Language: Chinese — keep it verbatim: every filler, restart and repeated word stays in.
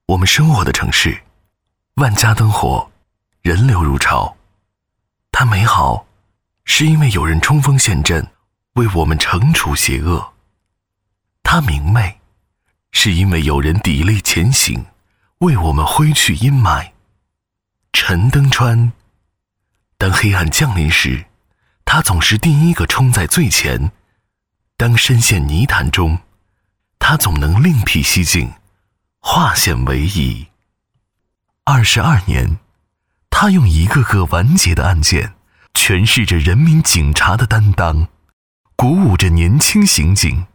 我们生活的城市，万家灯火，人流如潮。它美好，是因为有人冲锋陷阵，为我们惩处邪恶；它明媚，是因为有人砥砺前行，为我们挥去阴霾。陈登川，当黑暗降临时，他总是第一个冲在最前；当深陷泥潭中，他总能另辟蹊径，化险为夷。二十二年，他用一个个完结的案件，诠释着人民警察的担当，鼓舞着年轻刑警